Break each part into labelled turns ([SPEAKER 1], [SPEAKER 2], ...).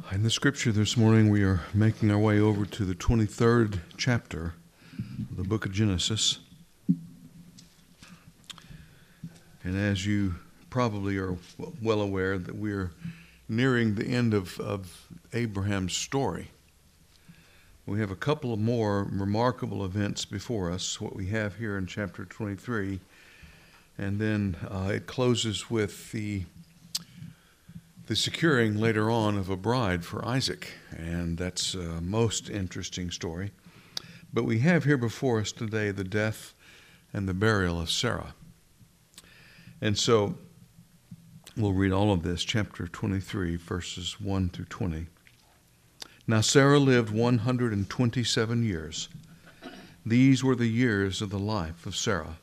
[SPEAKER 1] In the scripture this morning, we are making our way over to the 23rd chapter of the book of Genesis. And as you probably are well aware, that we are nearing the end of Abraham's story. We have a couple of more remarkable events before us, what we have here in chapter 23. And then it closes with the securing later on of a bride for Isaac, and that's a most interesting story. But we have here before us today the death and the burial of Sarah. And so we'll read all of this, chapter 23, verses 1 through 20. Now Sarah lived 127 years. These were the years of the life of Sarah.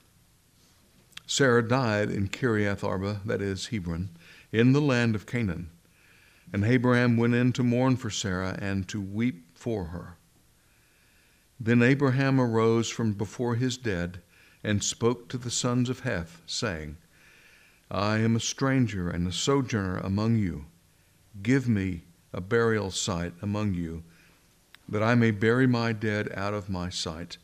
[SPEAKER 1] Sarah died in Kiriath Arba, that is Hebron, in the land of Canaan. And Abraham went in to mourn for Sarah and to weep for her. Then Abraham arose from before his dead and spoke to the sons of Heth, saying, I am a stranger and a sojourner among you. Give me a burial site among you, that I may bury my dead out of my sight.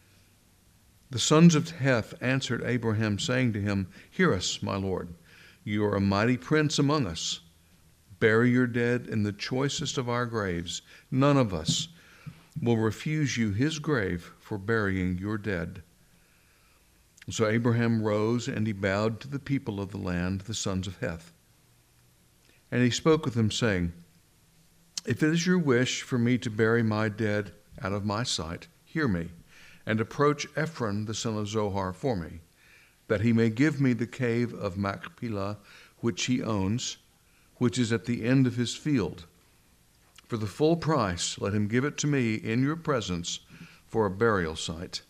[SPEAKER 1] The sons of Heth answered Abraham, saying to him, Hear us, my lord. You are a mighty prince among us. Bury your dead in the choicest of our graves. None of us will refuse you his grave for burying your dead. So Abraham rose, and he bowed to the people of the land, the sons of Heth. And he spoke with them, saying, If it is your wish for me to bury my dead out of my sight, hear me, and approach Ephron the son of Zohar for me, that he may give me the cave of Machpelah, which he owns, which is at the end of his field. For the full price, let him give it to me in your presence for a burial site.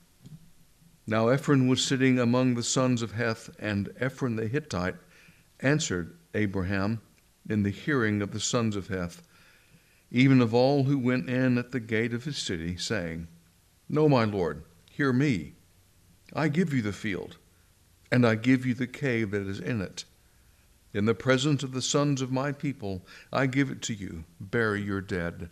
[SPEAKER 1] Now Ephron was sitting among the sons of Heth, and Ephron the Hittite answered Abraham in the hearing of the sons of Heth, even of all who went in at the gate of his city, saying, No, my lord, hear me. I give you the field, and I give you the cave that is in it. In the presence of the sons of my people, I give it to you. Bury your dead.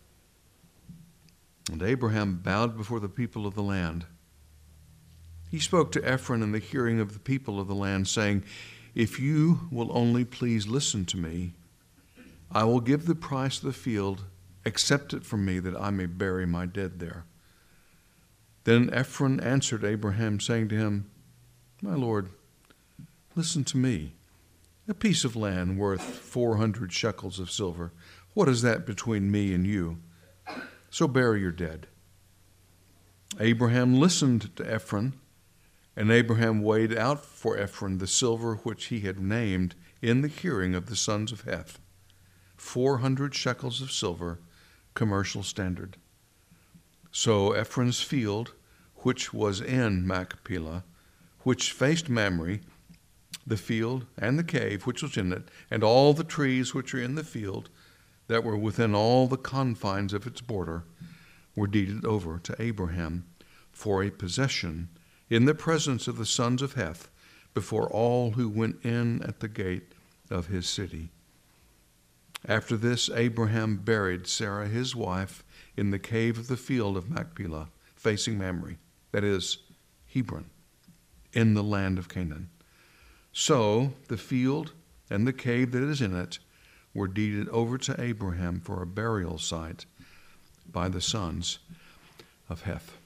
[SPEAKER 1] And Abraham bowed before the people of the land. He spoke to Ephron in the hearing of the people of the land, saying, If you will only please listen to me, I will give the price of the field. Accept it from me, that I may bury my dead there. Then Ephron answered Abraham, saying to him, My lord, listen to me. A piece of land worth 400 shekels of silver. What is that between me and you? So bury your dead. Abraham listened to Ephron, and Abraham weighed out for Ephron the silver which he had named in the hearing of the sons of Heth. 400 shekels of silver, commercial standard. So Ephron's field, which was in Machpelah, which faced Mamre, the field and the cave which was in it, and all the trees which are in the field that were within all the confines of its border, were deeded over to Abraham for a possession in the presence of the sons of Heth, before all who went in at the gate of his city. After this, Abraham buried Sarah his wife in the cave of the field of Machpelah, facing Mamre, that is, Hebron, in the land of Canaan. So the field and the cave that is in it were deeded over to Abraham for a burial site by the sons of Heth.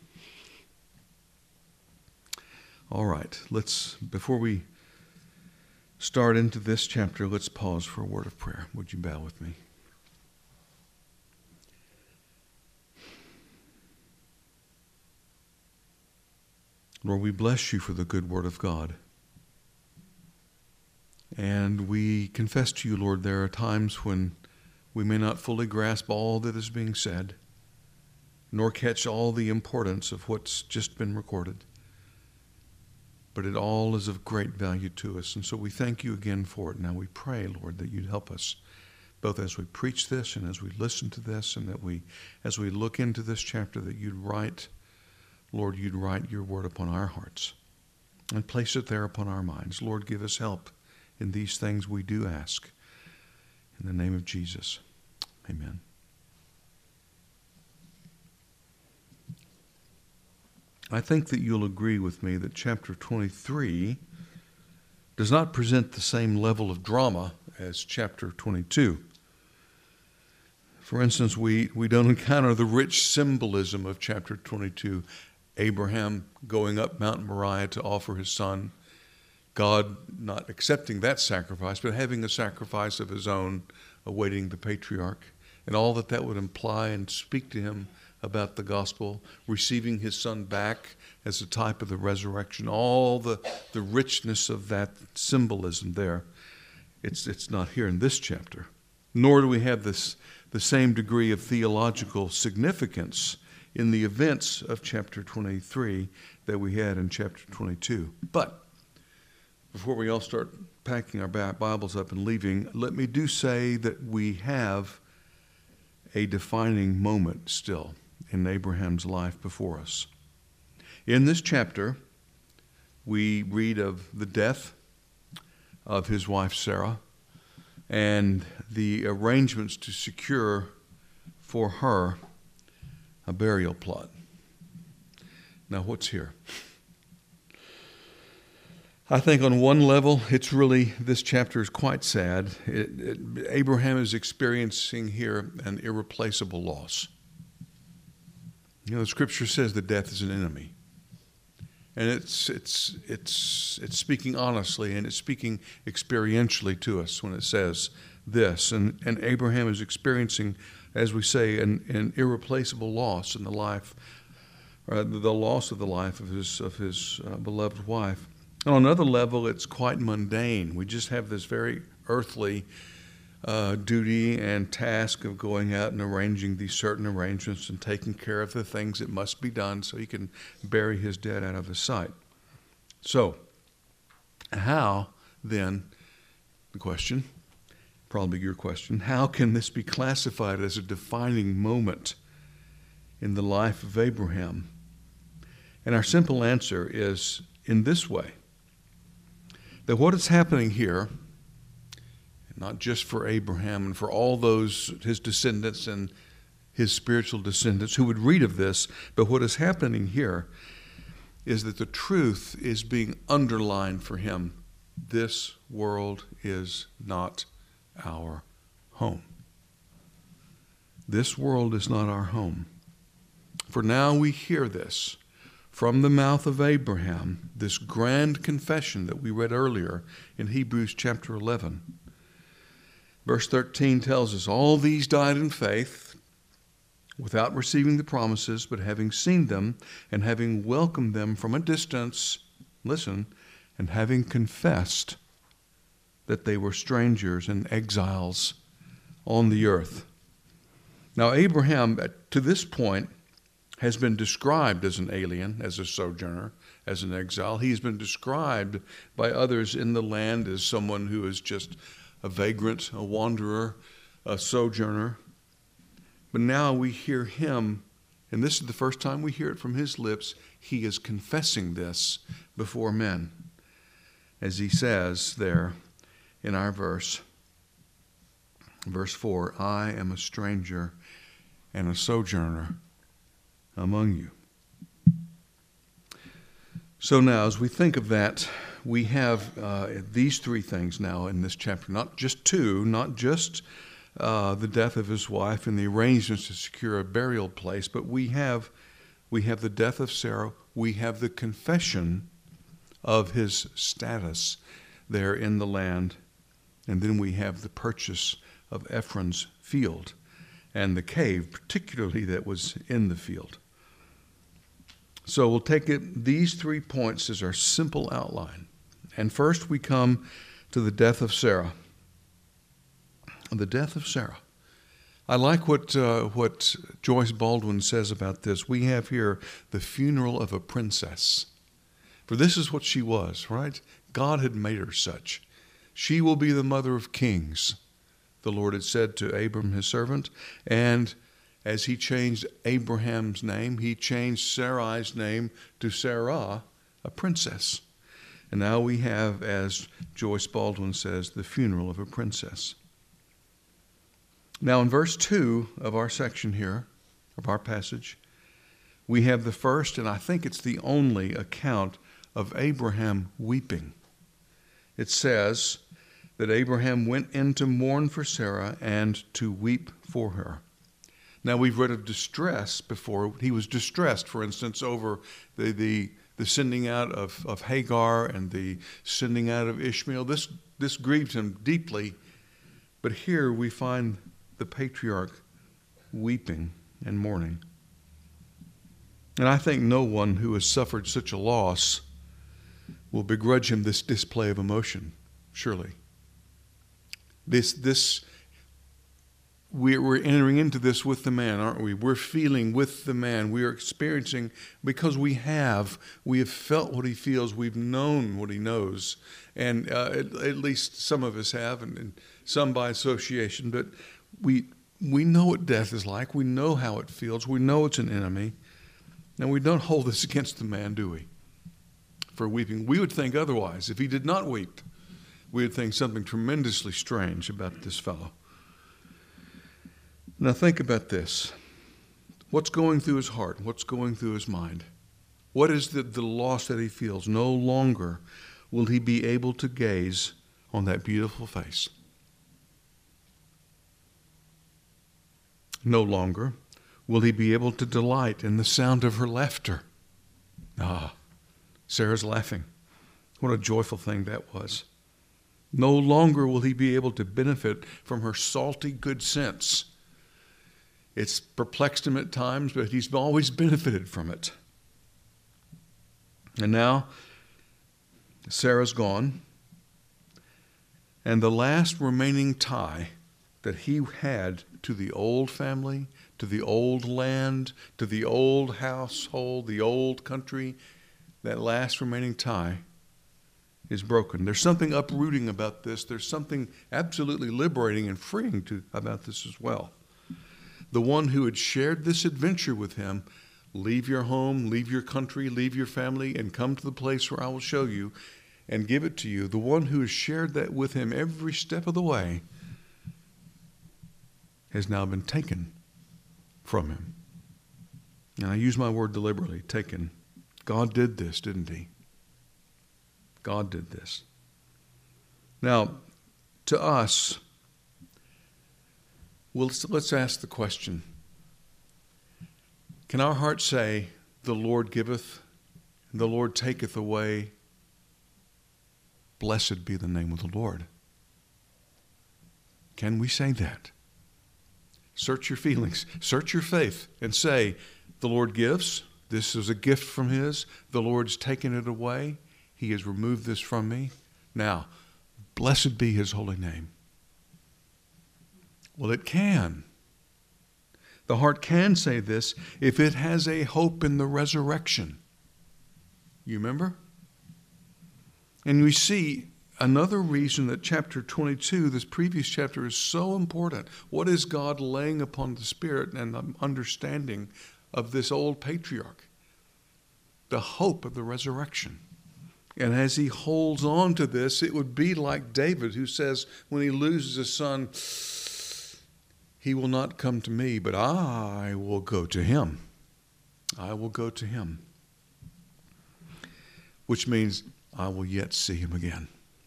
[SPEAKER 1] All right, before we start into this chapter, let's pause for a word of prayer. Would you bow with me? Lord, we bless you for the good word of God. And we confess to you, Lord, there are times when we may not fully grasp all that is being said, nor catch all the importance of what's just been recorded. But it all is of great value to us. And so we thank you again for it. Now we pray, Lord, that you'd help us, both as we preach this and as we listen to this, and that as we look into this chapter, that you'd write your word upon our hearts and place it there upon our minds. Lord, give us help in these things we do ask. In the name of Jesus, Amen. I think that you'll agree with me that chapter 23 does not present the same level of drama as chapter 22. For instance, we don't encounter the rich symbolism of chapter 22. Abraham going up Mount Moriah to offer his son, God not accepting that sacrifice, but having a sacrifice of his own awaiting the patriarch, and all that that would imply and speak to him about the gospel, receiving his son back as a type of the resurrection, all the richness of that symbolism there. It's not here in this chapter. Nor do we have the same degree of theological significance in the events of chapter 23 that we had in chapter 22. But before we all start packing our Bibles up and leaving, let me do say that we have a defining moment still in Abraham's life before us. In this chapter, we read of the death of his wife Sarah and the arrangements to secure for her a burial plot. Now, what's here? I think on one level, this chapter is quite sad. Abraham is experiencing here an irreplaceable loss. You know, the scripture says that death is an enemy. And it's speaking honestly, and it's speaking experientially to us when it says this. And Abraham is experiencing, as we say, an irreplaceable loss in the life, or the loss of the life of his beloved wife. And on another level, it's quite mundane. We just have this very earthly duty and task of going out and arranging these certain arrangements and taking care of the things that must be done so he can bury his dead out of his sight. So, how then, the question, probably your question, how can this be classified as a defining moment in the life of Abraham? And our simple answer is in this way, that what is happening here, not just for Abraham and for all those, his descendants and his spiritual descendants who would read of this, but what is happening here is that the truth is being underlined for him. This world is not our home. This world is not our home. For now we hear this from the mouth of Abraham, this grand confession that we read earlier in Hebrews chapter 11. Verse 13 tells us, all these died in faith, without receiving the promises, but having seen them and having welcomed them from a distance, listen, and having confessed that they were strangers and exiles on the earth. Now Abraham, to this point, has been described as an alien, as a sojourner, as an exile. He's been described by others in the land as someone who is just a vagrant, a wanderer, a sojourner. But now we hear him, and this is the first time we hear it from his lips, he is confessing this before men. As he says there in our verse 4, I am a stranger and a sojourner among you. So now, as we think of that, we have these three things now in this chapter, not just two, not just the death of his wife and the arrangements to secure a burial place, but we have the death of Sarah, we have the confession of his status there in the land, and then we have the purchase of Ephron's field and the cave, particularly that was in the field. So we'll take these 3 points as our simple outline. And first we come to the death of Sarah. The death of Sarah. I like what Joyce Baldwin says about this. We have here the funeral of a princess. For this is what she was, right? God had made her such. She will be the mother of kings, the Lord had said to Abram, his servant. And as he changed Abraham's name, he changed Sarai's name to Sarah, a princess. And now we have, as Joyce Baldwin says, the funeral of a princess. Now in verse 2 of our section here, of our passage, we have the first, and I think it's the only account of Abraham weeping. It says that Abraham went in to mourn for Sarah and to weep for her. Now we've read of distress before. He was distressed, for instance, over the sending out of Hagar and the sending out of Ishmael. This grieved him deeply. But here we find the patriarch weeping and mourning. And I think no one who has suffered such a loss will begrudge him this display of emotion, surely. We're entering into this with the man, aren't we? We're feeling with the man. We are experiencing, because we have felt what he feels. We've known what he knows. And at least some of us have, and some by association. But we know what death is like. We know how it feels. We know it's an enemy. And we don't hold this against the man, do we? For weeping. We would think otherwise. If he did not weep, we would think something tremendously strange about this fellow. Now think about this. What's going through his heart? What's going through his mind? What is the loss that he feels? No longer will he be able to gaze on that beautiful face. No longer will he be able to delight in the sound of her laughter. Sarah's laughing. What a joyful thing that was. No longer will he be able to benefit from her salty good sense. It's perplexed him at times, but he's always benefited from it. And now, Sarah's gone, and the last remaining tie that he had to the old family, to the old land, to the old household, the old country, that last remaining tie is broken. There's something uprooting about this. There's something absolutely liberating and freeing about this as well. The one who had shared this adventure with him, leave your home, leave your country, leave your family, and come to the place where I will show you and give it to you. The one who has shared that with him every step of the way has now been taken from him. And I use my word deliberately, taken. God did this, didn't he? God did this. Now, to us, let's ask the question. Can our heart say, the Lord giveth, and the Lord taketh away? Blessed be the name of the Lord. Can we say that? Search your feelings, search your faith, and say, the Lord gives. This is a gift from his. The Lord's taken it away. He has removed this from me. Now, blessed be his holy name. Well, it can. The heart can say this if it has a hope in the resurrection. You remember? And we see another reason that chapter 22, this previous chapter, is so important. What is God laying upon the spirit and the understanding of this old patriarch? The hope of the resurrection. And as he holds on to this, it would be like David, who says when he loses a son, he will not come to me, but I will go to him. I will go to him. Which means I will yet see him again.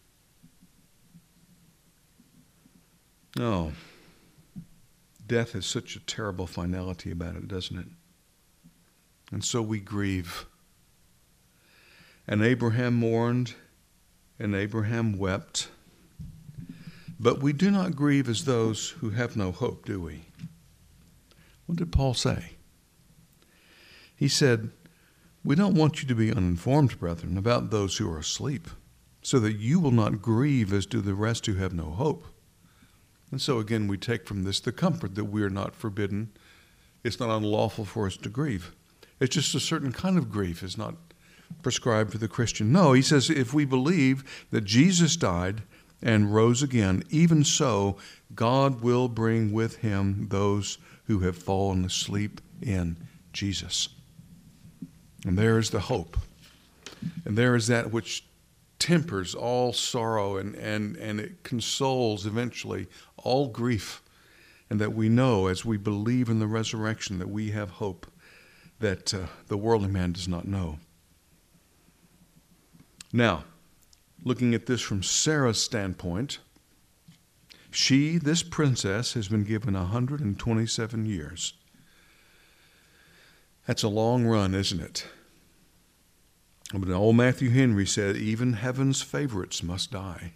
[SPEAKER 1] Oh, death has such a terrible finality about it, doesn't it? And so we grieve. And Abraham mourned, and Abraham wept. But we do not grieve as those who have no hope, do we? What did Paul say? He said, we don't want you to be uninformed, brethren, about those who are asleep, so that you will not grieve as do the rest who have no hope. And so again, we take from this the comfort that we are not forbidden. It's not unlawful for us to grieve. It's just a certain kind of grief is not prescribed for the Christian. No, he says if we believe that Jesus died and rose again, even so, God will bring with him those who have fallen asleep in Jesus. And there is the hope. And there is that which tempers all sorrow and it consoles eventually all grief. and that we know as we believe in the resurrection that we have hope that the worldly man does not know. Now, looking at this from Sarah's standpoint, this princess, has been given 127 years. That's a long run, isn't it? But old Matthew Henry said, even heaven's favorites must die.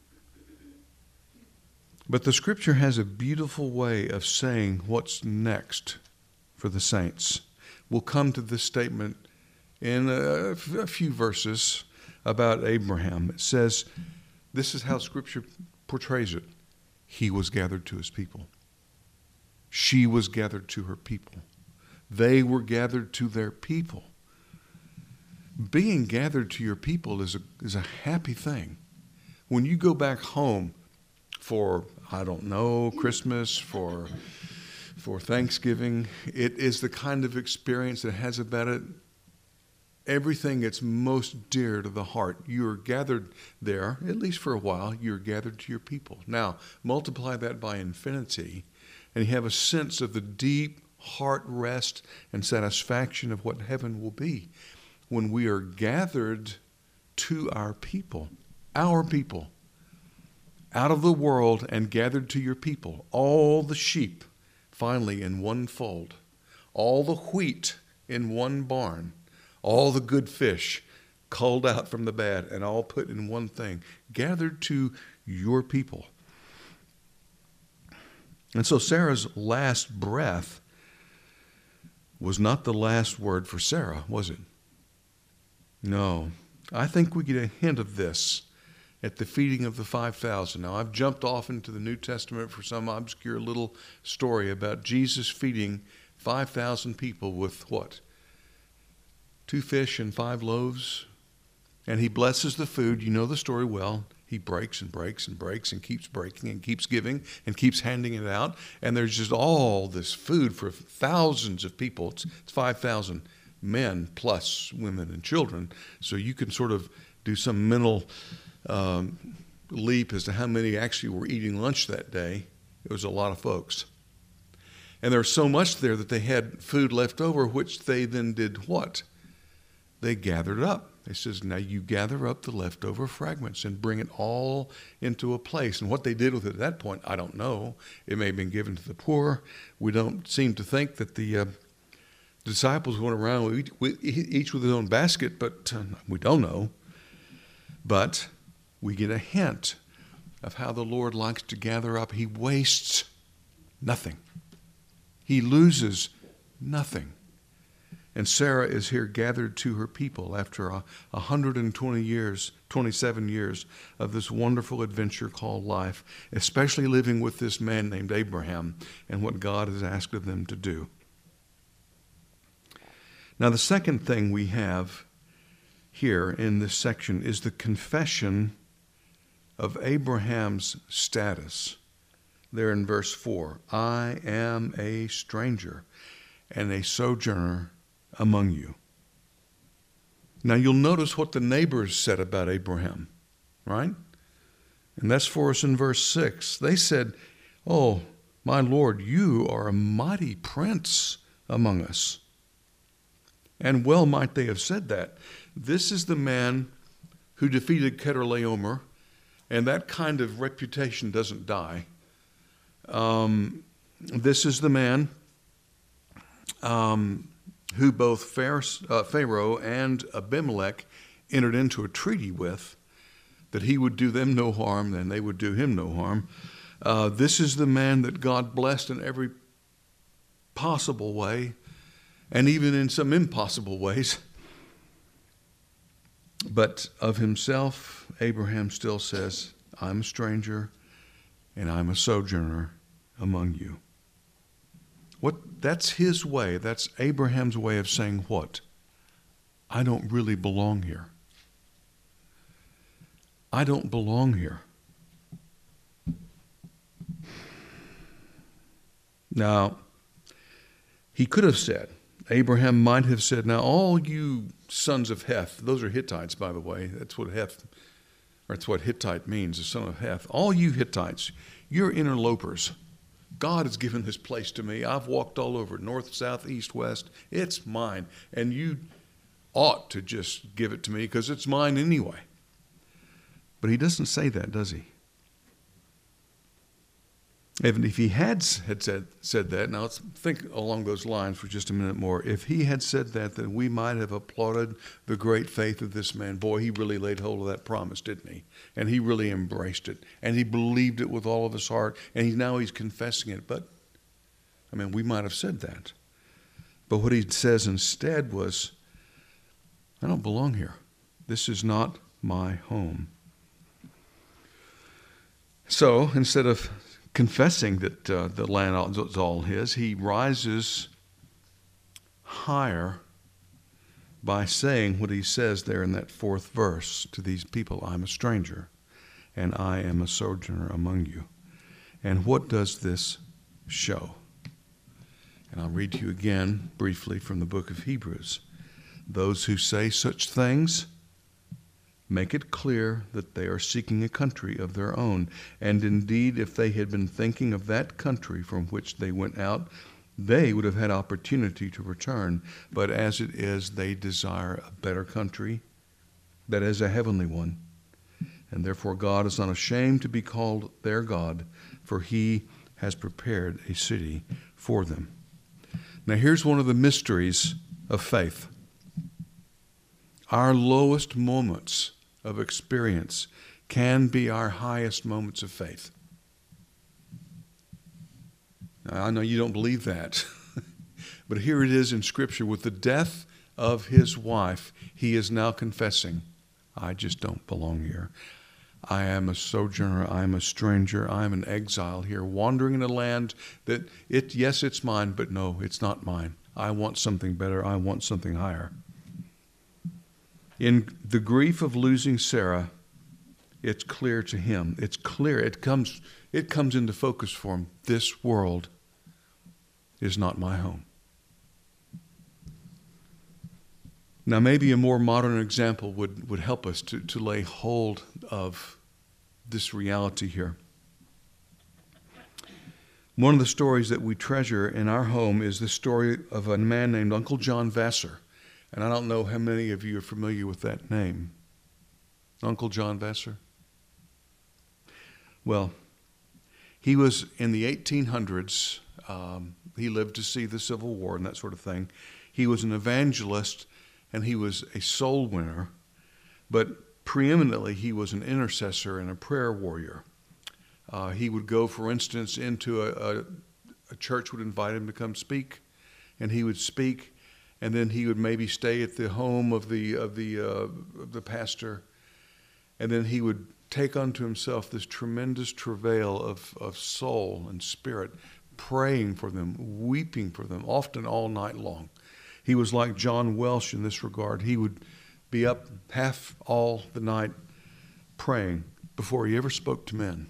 [SPEAKER 1] But the Scripture has a beautiful way of saying what's next for the saints. We'll come to this statement in a few verses about Abraham. It says, this is how Scripture portrays it. He was gathered to his people. She was gathered to her people. They were gathered to their people. Being gathered to your people is a happy thing. When you go back home for, I don't know, Christmas, for Thanksgiving, it is the kind of experience that has about it everything that's most dear to the heart. You're gathered there, at least for a while, you're gathered to your people. Now, multiply that by infinity, and you have a sense of the deep heart rest and satisfaction of what heaven will be when we are gathered to our people, out of the world and gathered to your people. All the sheep finally in one fold, all the wheat in one barn, all the good fish culled out from the bad and all put in one thing, gathered to your people. And so Sarah's last breath was not the last word for Sarah, was it? No. I think we get a hint of this at the feeding of the 5,000. Now, I've jumped off into the New Testament for some obscure little story about Jesus feeding 5,000 people with what? 2 fish and 5 loaves. And he blesses the food. You know the story well. He breaks and breaks and breaks and keeps breaking and keeps giving and keeps handing it out. And there's just all this food for thousands of people. It's 5,000 men plus women and children. So you can sort of do some mental leap as to how many actually were eating lunch that day. It was a lot of folks. And there was so much there that they had food left over, which they then did what? They gathered up. It says, now you gather up the leftover fragments and bring it all into a place. And what they did with it at that point, I don't know. It may have been given to the poor. We don't seem to think that the disciples went around each with his own basket, but we don't know. But we get a hint of how the Lord likes to gather up. He wastes nothing. He loses nothing. And Sarah is here gathered to her people after 127 years of this wonderful adventure called life, especially living with this man named Abraham and what God has asked of them to do. Now, the second thing we have here in this section is the confession of Abraham's status. There in verse 4, I am a stranger and a sojourner among you. Now you'll notice what the neighbors said about Abraham, right? And that's for us in verse 6. They said, oh, my Lord, you are a mighty prince among us. And well might they have said that. This is the man who defeated Chedorlaomer, and that kind of reputation doesn't die. This is the man who both Pharaoh and Abimelech entered into a treaty with, that he would do them no harm, and they would do him no harm. This is the man that God blessed in every possible way, and even in some impossible ways. But of himself, Abraham still says, I'm a stranger and I'm a sojourner among you. That's his way. That's Abraham's way of saying what? I don't really belong here. I don't belong here. Now, he could have said, Abraham might have said, now all you sons of Heth, those are Hittites, by the way. That's what Hittite means, the son of Heth. All you Hittites, you're interlopers. God has given this place to me. I've walked all over it, north, south, east, west. It's mine. And you ought to just give it to me because it's mine anyway. But he doesn't say that, does he? Even if he had said that, now let's think along those lines for just a minute more. If he had said that, then we might have applauded the great faith of this man. Boy, he really laid hold of that promise, didn't he? And he really embraced it. And he believed it with all of his heart. And now he's confessing it. But, we might have said that. But what he says instead was, I don't belong here. This is not my home. So instead of confessing that the land is all his, he rises higher by saying what he says there in that 4th verse to these people, I'm a stranger and I am a sojourner among you. And what does this show? And I'll read to you again briefly from the book of Hebrews. Those who say such things make it clear that they are seeking a country of their own. And indeed, if they had been thinking of that country from which they went out, they would have had opportunity to return. But as it is, they desire a better country, that is, a heavenly one. And therefore God is not ashamed to be called their God, for he has prepared a city for them. Now here's one of the mysteries of faith. Our lowest moments of experience can be our highest moments of faith. Now, I know you don't believe that, but here it is in Scripture. With the death of his wife, he is now confessing, I just don't belong here. I am a sojourner, I am a stranger, I am an exile here, wandering in a land that, yes, it's mine, but no, it's not mine. I want something better, I want something higher. In the grief of losing Sarah, it's clear to him. It's clear. It comes into focus for him. This world is not my home. Now, maybe a more modern example would help us to lay hold of this reality here. One of the stories that we treasure in our home is the story of a man named Uncle John Vassar. And I don't know how many of you are familiar with that name. Uncle John Vassar? Well, he was in the 1800s. He lived to see the Civil War and that sort of thing. He was an evangelist and he was a soul winner. But preeminently, he was an intercessor and a prayer warrior. He would go, for instance, into a church would invite him to come speak, and he would speak. And then he would maybe stay at the home of the pastor, and then he would take unto himself this tremendous travail of soul and spirit, praying for them, weeping for them, often all night long. He was like John Welsh in this regard. He would be up half all the night praying before he ever spoke to men.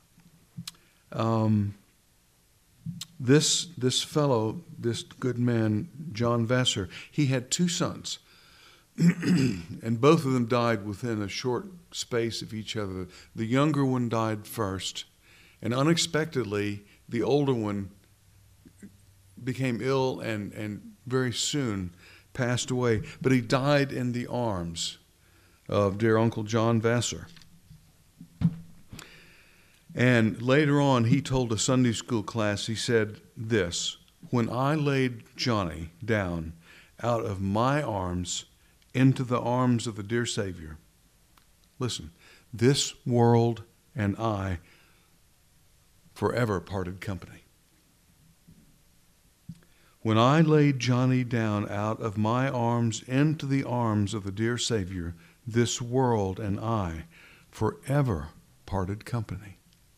[SPEAKER 1] This fellow, this good man, John Vassar, he had 2 sons. And both of them died within a short space of each other. The younger one died first. And unexpectedly, the older one became ill and very soon passed away. But he died in the arms of dear Uncle John Vassar. And later on, he told a Sunday school class, he said this, when I laid Johnny down out of my arms into the arms of the dear Savior, listen, this world and I forever parted company. When I laid Johnny down out of my arms into the arms of the dear Savior, this world and I forever parted company.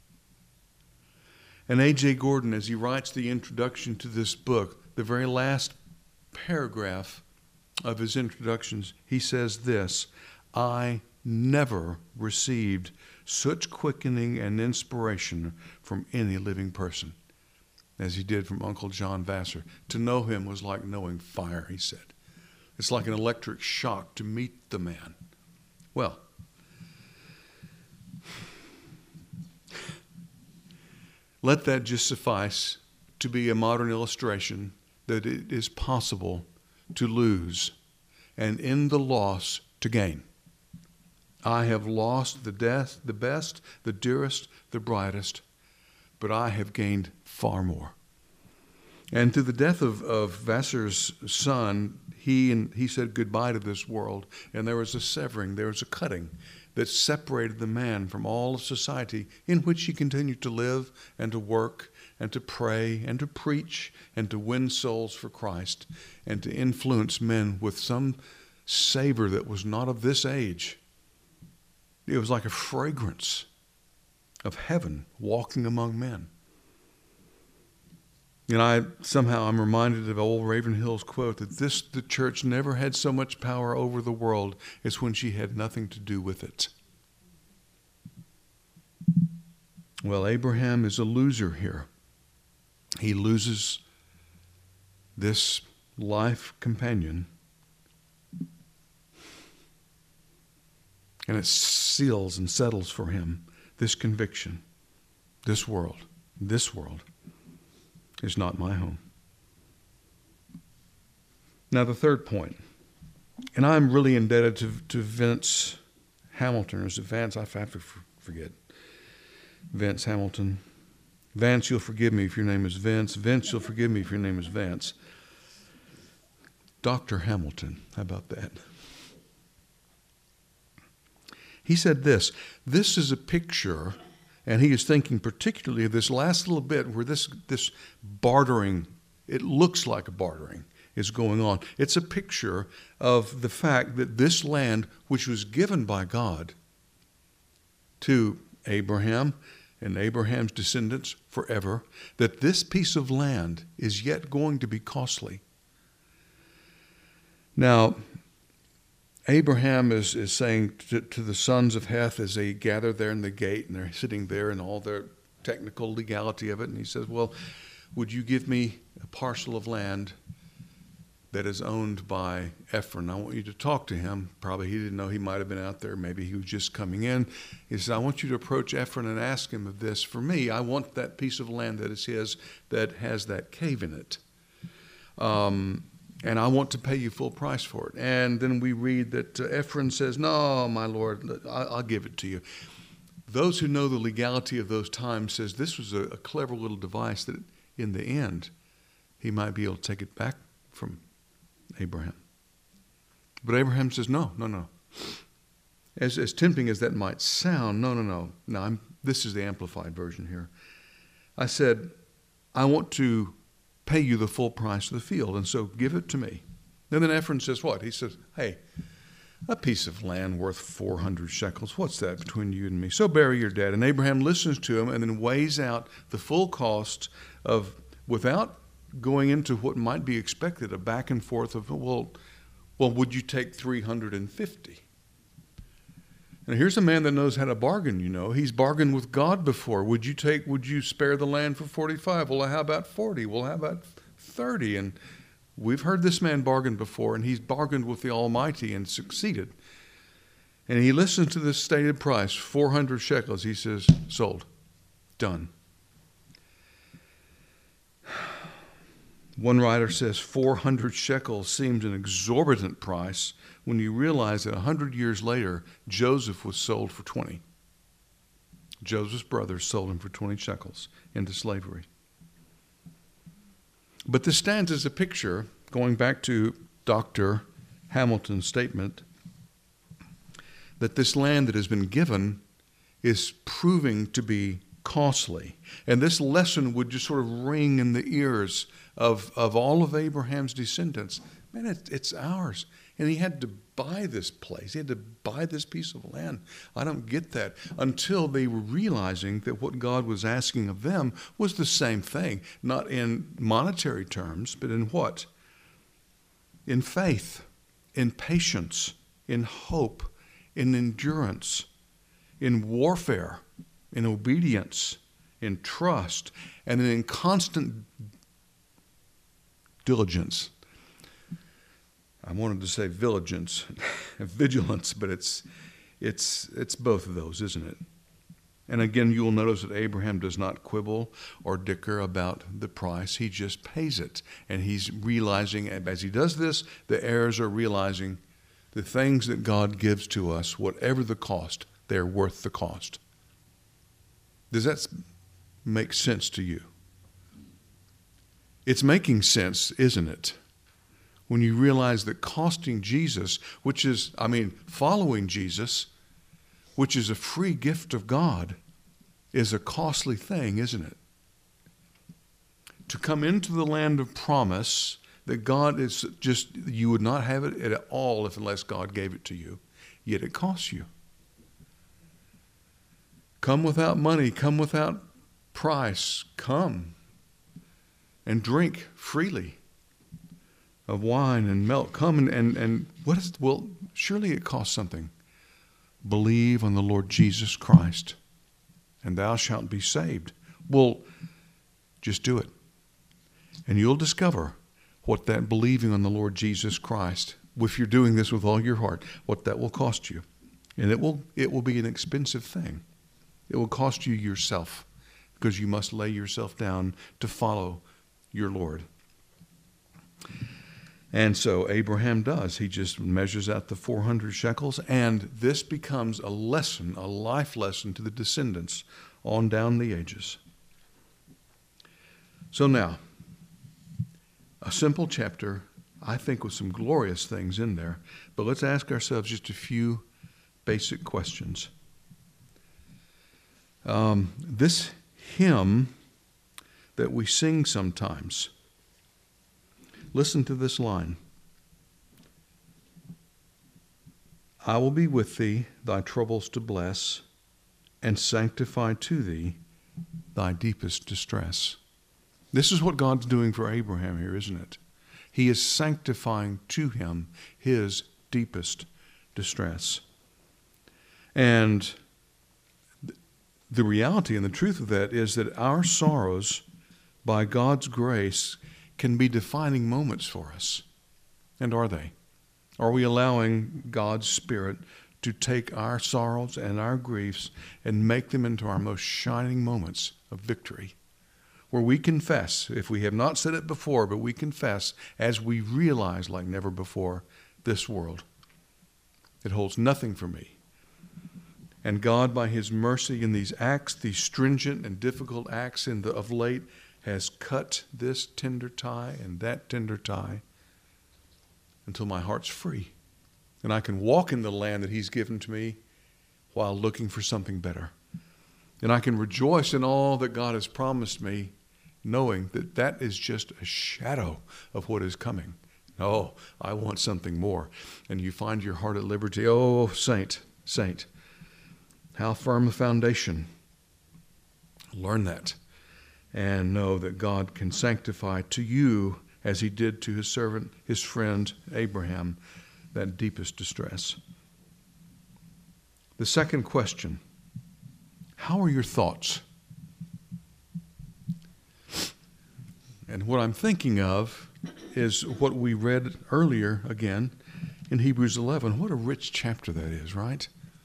[SPEAKER 1] And A.J. Gordon, as he writes the introduction to this book, the very last paragraph of his introductions, he says this, I never received such quickening and inspiration from any living person as he did from Uncle John Vassar. To know him was like knowing fire, he said. It's like an electric shock to meet the man. Well, let that just suffice to be a modern illustration that it is possible to lose, and in the loss to gain. I have lost the best, the dearest, the brightest, but I have gained far more. And through the death of Vassar's son, he said goodbye to this world, and there was a severing, there was a cutting that separated the man from all of society in which he continued to live and to work and to pray and to preach and to win souls for Christ and to influence men with some savor that was not of this age. It was like a fragrance of heaven walking among men. And I'm reminded of old Ravenhill's quote that the church never had so much power over the world as when she had nothing to do with it. Well, Abraham is a loser here. He loses this life companion, and it seals and settles for him this conviction: this world is not my home. Now, the third point, and I'm really indebted to Vince Hamilton, or is it Vance? I have to forget. Vince Hamilton. Vance, you'll forgive me if your name is Vince. Vince, you'll forgive me if your name is Vance. Dr. Hamilton, how about that? He said this is a picture, and he is thinking particularly of this last little bit where this bartering, it looks like a bartering, is going on. It's a picture of the fact that this land, which was given by God to Abraham and Abraham's descendants forever, that this piece of land is yet going to be costly. Now, Abraham is saying to the sons of Heth as they gather there in the gate, and they're sitting there in all their technical legality of it, and he says, well, would you give me a parcel of land that is owned by Ephron? I want you to talk to him. Probably he didn't know he might have been out there. Maybe he was just coming in. He says, I want you to approach Ephron and ask him of this. For me, I want that piece of land that is his that has that cave in it. And I want to pay you full price for it. And then we read that Ephron says, no, my Lord, I'll give it to you. Those who know the legality of those times says this was a clever little device that in the end, he might be able to take it back from Abraham. But Abraham says, no. As tempting as that might sound, no. Now, this is the amplified version here. I said, I want to pay you the full price of the field, and so give it to me. And then Ephron says what? He says, hey, a piece of land worth 400 shekels. What's that between you and me? So bury your dead. And Abraham listens to him and then weighs out the full cost of, without going into what might be expected, a back and forth of, well, would you take 350? And here's a man that knows how to bargain, you know. He's bargained with God before. Would you spare the land for 45? Well, how about 40? Well, how about 30? And we've heard this man bargain before, and he's bargained with the Almighty and succeeded. And he listens to this stated price, 400 shekels. He says, sold. Done. One writer says 400 shekels seems an exorbitant price when you realize that 100 years later, Joseph was sold for 20. Joseph's brothers sold him for 20 shekels into slavery. But this stands as a picture, going back to Dr. Hamilton's statement, that this land that has been given is proving to be costly. And this lesson would just sort of ring in the ears of all of Abraham's descendants. Man, it's ours. And he had to buy this place. He had to buy this piece of land. I don't get that until they were realizing that what God was asking of them was the same thing. Not in monetary terms, but in what? In faith, in patience, in hope, in endurance, in warfare, in obedience, in trust, and in constant diligence. I wanted to say vigilance, but it's both of those, isn't it? And again, you will notice that Abraham does not quibble or dicker about the price. He just pays it. And he's realizing, as he does this, the heirs are realizing the things that God gives to us, whatever the cost, they're worth the cost. Does that make sense to you? It's making sense, isn't it? When you realize that costing Jesus, following Jesus, which is a free gift of God, is a costly thing, isn't it? To come into the land of promise that God is just, you would not have it at all unless God gave it to you, yet it costs you. Come without money, come without price, come and drink freely of wine and milk. Come and what is, well, surely it costs something. Believe on the Lord Jesus Christ, and thou shalt be saved. Well, just do it. And you'll discover what that believing on the Lord Jesus Christ, if you're doing this with all your heart, what that will cost you. And it will be an expensive thing. It will cost you yourself, because you must lay yourself down to follow your Lord. And so Abraham does. He just measures out the 400 shekels, and this becomes a lesson, a life lesson to the descendants on down the ages. So now, a simple chapter, I think, with some glorious things in there, but let's ask ourselves just a few basic questions. This hymn that we sing sometimes, listen to this line. I will be with thee, thy troubles to bless, and sanctify to thee thy deepest distress. This is what God's doing for Abraham here, isn't it? He is sanctifying to him his deepest distress. And the reality and the truth of that is that our sorrows, by God's grace, can be defining moments for us. And are they? Are we allowing God's Spirit to take our sorrows and our griefs and make them into our most shining moments of victory? Where we confess, if we have not said it before, but we confess as we realize like never before, this world, it holds nothing for me. And God, by his mercy in these acts, these stringent and difficult acts of late, has cut this tender tie and that tender tie until my heart's free. And I can walk in the land that he's given to me while looking for something better. And I can rejoice in all that God has promised me, knowing that that is just a shadow of what is coming. No, I want something more. And you find your heart at liberty. Oh, saint, how firm a foundation. Learn that and know that God can sanctify to you, as he did to his servant, his friend Abraham, that deepest distress. The second question, how are your thoughts? And what I'm thinking of is what we read earlier again in Hebrews 11. What a rich chapter that is, right?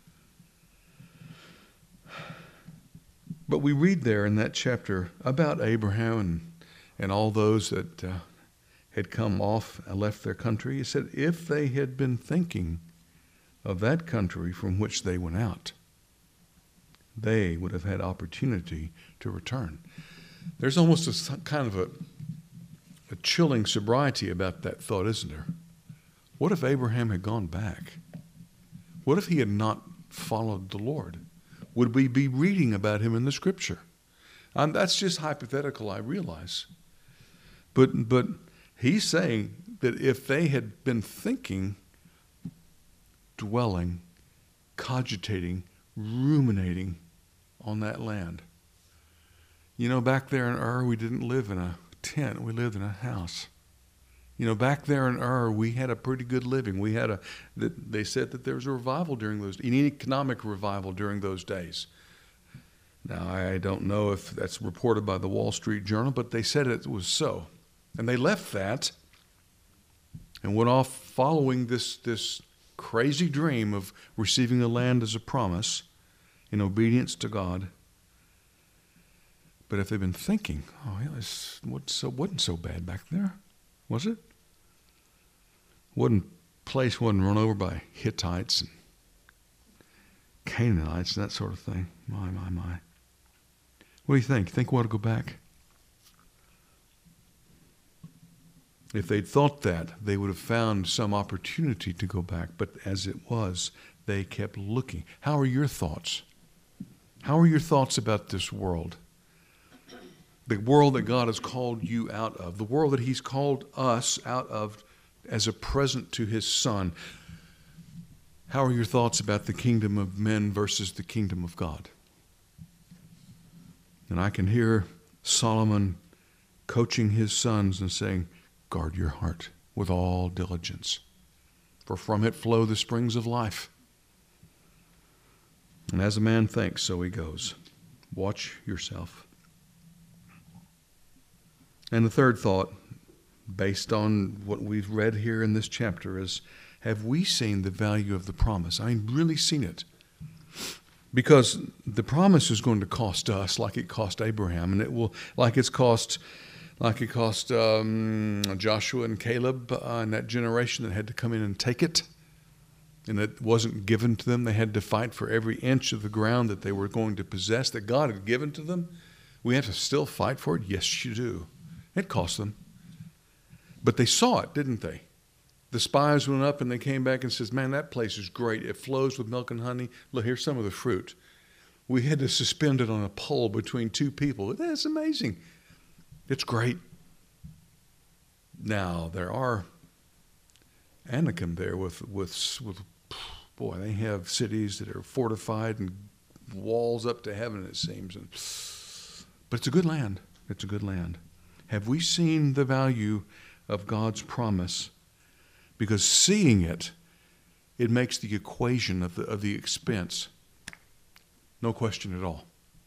[SPEAKER 1] But we read there in that chapter about Abraham and all those that had come off and left their country. He said, if they had been thinking of that country from which they went out, they would have had opportunity to return. There's almost a kind of a chilling sobriety about that thought, isn't there? What if Abraham had gone back? What if he had not followed the Lord? Would we be reading about him in the Scripture? That's just hypothetical, I realize. But he's saying that if they had been thinking, dwelling, cogitating, ruminating on that land. You know, back there in Ur, we didn't live in a tent. We lived in a house. You know, back there in Ur, we had a pretty good living. They said that there was a revival an economic revival during those days. Now, I don't know if that's reported by the Wall Street Journal, but they said it was so. And they left that and went off following this crazy dream of receiving the land as a promise. in obedience to God. But if they've been thinking, oh, yeah, wasn't so bad back there, was it? Place wasn't run over by Hittites and Canaanites and that sort of thing. My. What do you think? Think we ought to go back? If they'd thought that, they would have found some opportunity to go back. But as it was, they kept looking. How are your thoughts? How are your thoughts about this world? The world that God has called you out of. The world that He's called us out of as a present to His Son. How are your thoughts about the kingdom of men versus the kingdom of God? And I can hear Solomon coaching his sons and saying, guard your heart with all diligence, for from it flow the springs of life. And as a man thinks, so he goes. Watch yourself. And the third thought, based on what we've read here in this chapter, is, have we seen the value of the promise? I mean, really seen it. Because the promise is going to cost us like it cost Abraham, and it will, like it cost Joshua and Caleb and that generation that had to come in and take it. And it wasn't given to them. They had to fight for every inch of the ground that they were going to possess, that God had given to them. We have to still fight for it? Yes, you do. It cost them. But they saw it, didn't they? The spies went up and they came back and says, man, that place is great. It flows with milk and honey. Look, here's some of the fruit. We had to suspend it on a pole between two people. That's amazing. It's great. Now, there are Anakim there with boy, they have cities that are fortified and walls up to heaven, it seems. But it's a good land. It's a good land. Have we seen the value of God's promise? Because seeing it, it makes the equation of the expense. No question at all.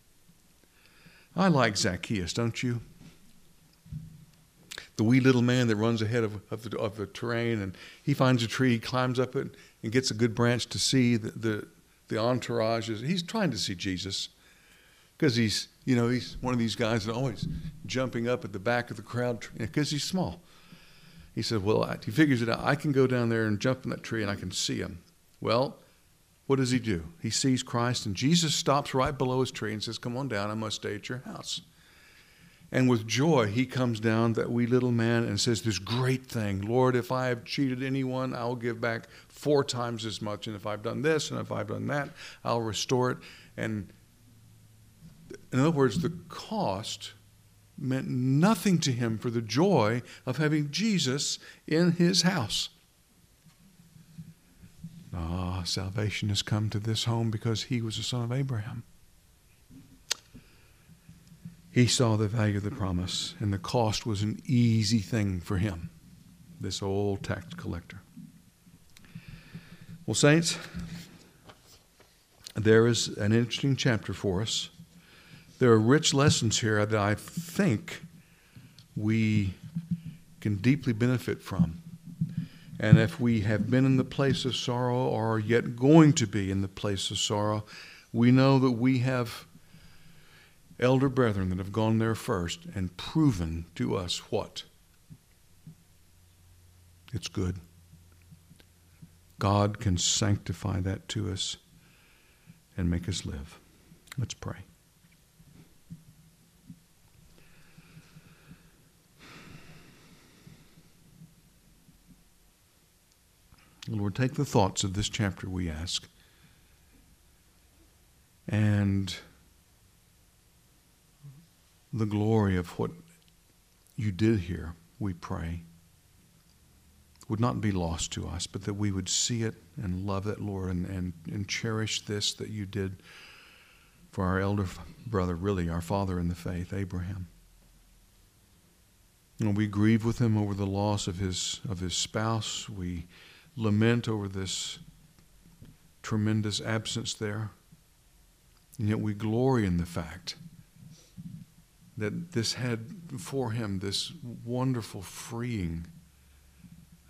[SPEAKER 1] I like Zacchaeus, don't you? The wee little man that runs ahead of the terrain, and he finds a tree, he climbs up it, and gets a good branch to see the entourage. He's trying to see Jesus, because he's one of these guys that always jumping up at the back of the crowd because he's small. He said, well, he figures it out. I can go down there and jump in that tree and I can see him. Well, what does he do? He sees Christ, and Jesus stops right below his tree and says, come on down, I must stay at your house. And with joy, he comes down, that wee little man, and says this great thing, Lord, if I have cheated anyone, I'll give back 4 times as much. And if I've done this and if I've done that, I'll restore it. And in other words, the cost meant nothing to him for the joy of having Jesus in his house. Salvation has come to this home because he was a son of Abraham. He saw the value of the promise, and the cost was an easy thing for him, this old tax collector. Well, saints, there is an interesting chapter for us. There are rich lessons here that I think we can deeply benefit from. And if we have been in the place of sorrow or are yet going to be in the place of sorrow, we know that we have elder brethren that have gone there first and proven to us what? It's good. God can sanctify that to us and make us live. Let's pray. Lord, take the thoughts of this chapter, we ask, and the glory of what you did here, we pray, would not be lost to us, but that we would see it and love it, Lord, and cherish this that you did for our elder brother, really our father in the faith, Abraham. And we grieve with him over the loss of his spouse. We lament over this tremendous absence there. And yet we glory in the fact that this had for him this wonderful freeing,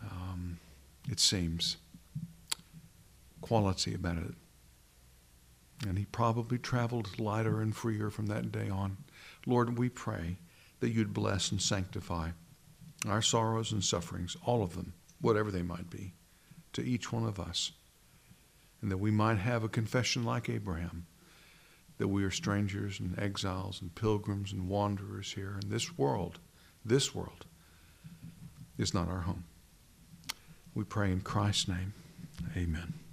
[SPEAKER 1] it seems, quality about it. And he probably traveled lighter and freer from that day on. Lord, we pray that you'd bless and sanctify our sorrows and sufferings, all of them, whatever they might be, to each one of us. And that we might have a confession like Abraham, that we are strangers and exiles and pilgrims and wanderers here. And this world is not our home. We pray in Christ's name. Amen.